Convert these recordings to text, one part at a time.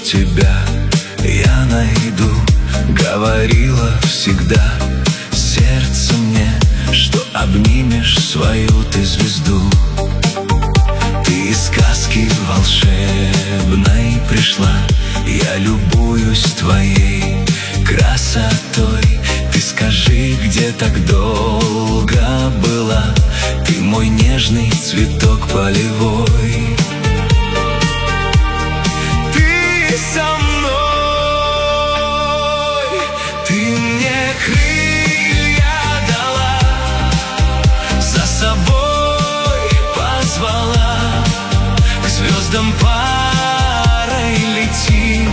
тебя я найду. Говорила всегда сердце мне, что обнимешь свою ты звезду. Ты из сказки волшебной пришла, я любуюсь твоей красотой. Ты скажи, где так долго была, ты мой нежный цветок полевой. Ты со мной, ты мне крылья дала, за собой позвала, к звездам парой летим.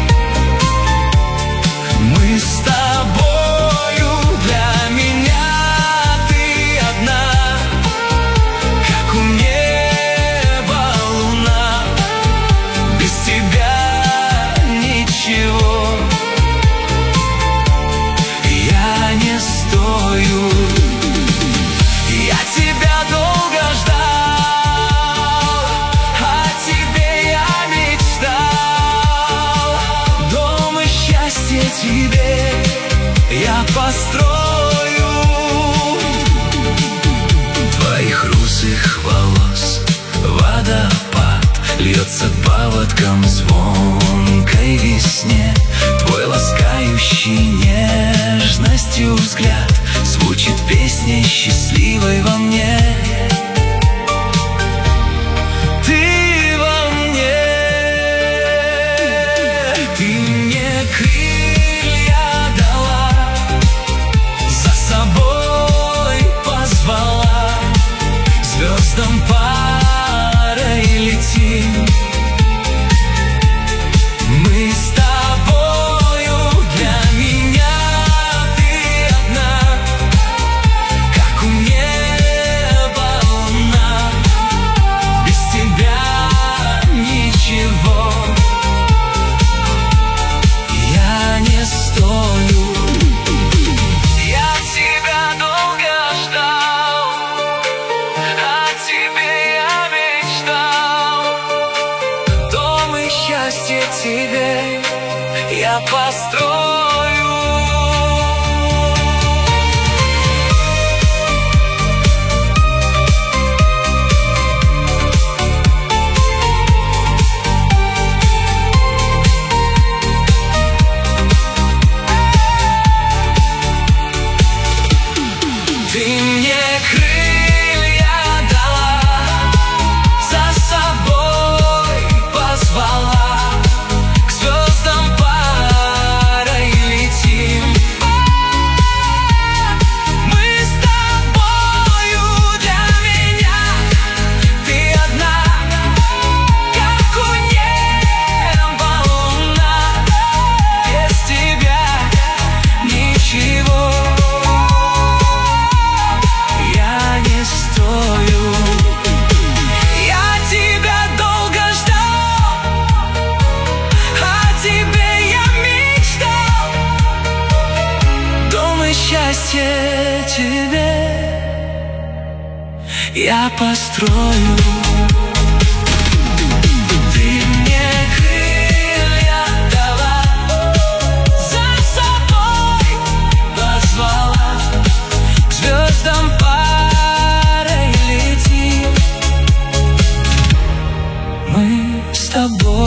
Мы с тобою, для меня ты одна, как у неба луна. Без тебя ничего, я не стою. Я тебя долго ждал, о тебе я мечтал. Дом и счастье тебе я построю. Твоих русых волос водопад льется паводком звонкой весне. Твой ласкающий нежностью взгляд звучит песней счастливой во мне. Ты во мне, ты мне крылья дала, за собой позвала, к звездам парой летим. Мы с тобою, для меня ты одна, как у неба луна. Без тебя ничего, я не стою. Я тебя долго ждал, о тебе я мечтал. Дом и счастье тебе я построю. Ты мне крылья дала, за собой позвала, к звездам парой летим. Мы с тобою, для меня ты одна, как у неба луна. Без тебя ничего, я не стою. Я тебя долго ждал, о тебе я мечтал. Дом и счастье тебе я построю. Ты мне крылья дала, за собой позвала, к звездам парой летим. Мы с тобой.